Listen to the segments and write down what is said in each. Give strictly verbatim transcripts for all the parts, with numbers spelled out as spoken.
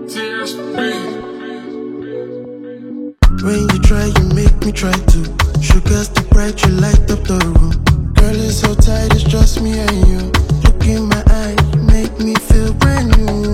When you try, you make me try to. Sugar's too bright, you light up the room. Girl, it's so tight, it's just me and you. Look in my eye, you make me feel brand new.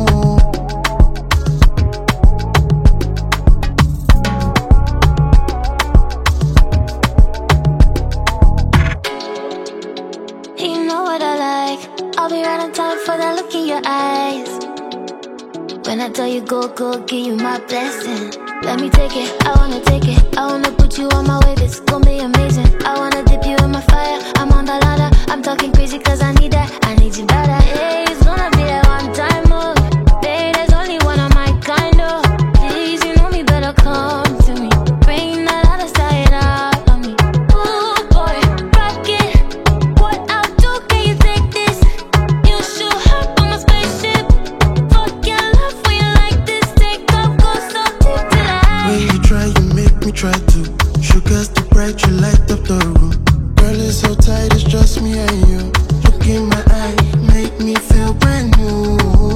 You know what I like. I'll be right on time for that look in your eyes. When I tell you go, go, give you my blessing. Let me take it, I wanna take it. I wanna put you on my way, this gon' be amazing. I wanna dip you in my fire, I'm on the ladder. I'm talking crazy cause I need that, I need you better. Hey, it's gonna be that one time move. Babe, there's only one of my kind of. Please, you know me, better come to me. Bring that other side out of me. Ooh boy, rock it. What I'll do, can you take this? You should hop on my spaceship. Fuck your love when you like this. Take off, go so deep till I. When you try, you make me try to. Sugar's too bright, you light up the room. Girl, it's so tight, it's just me and you. Look in my eye, make me feel brand new.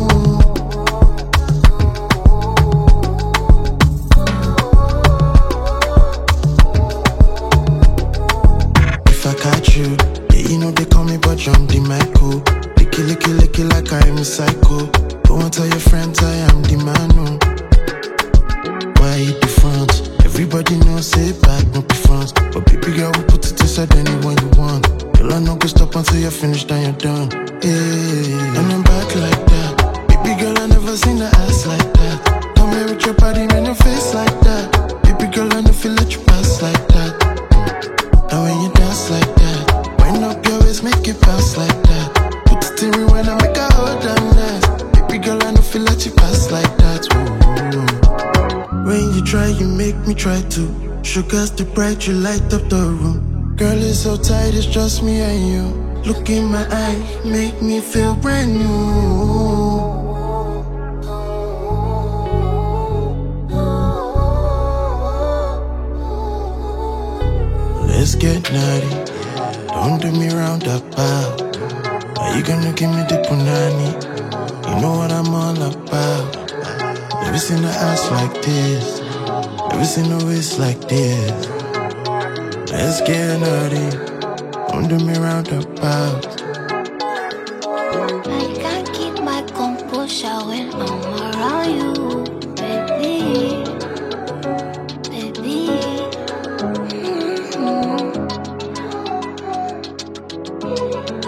If I catch you, yeah, you know they call me, but I'm the Michael. Licky, licky, licky like I am a psycho. Go and tell your friends I am the man, no. Why hit the front? Everybody knows say back, no be front. But baby girl, we put it inside anyone you want. Girl, I no go stop until you're finished and you're done. Yeah, and I'm back like that. Baby girl, I never seen the ass like that. Come here with your body, man, your face like that. Baby girl, I know feel let you pass like that. And when you dance like that, wind up your waist, make it bounce like that. Put it in rewind and make a hold on that. Baby girl, I know feel let you pass like that. Ooh. When you try, you make me try to. Sugar's too bright, you light up the room. Girl, it's so tight, it's just me and you. Look in my eye, make me feel brand new. Let's get naughty, don't do me round about. Are you gonna give me the punani? You know what I'm all about. Never seen a ass like this, never seen a waist like this. Let's get naughty, don't do me round about. I can't keep my composure when I'm around you, baby, baby. Mm-hmm.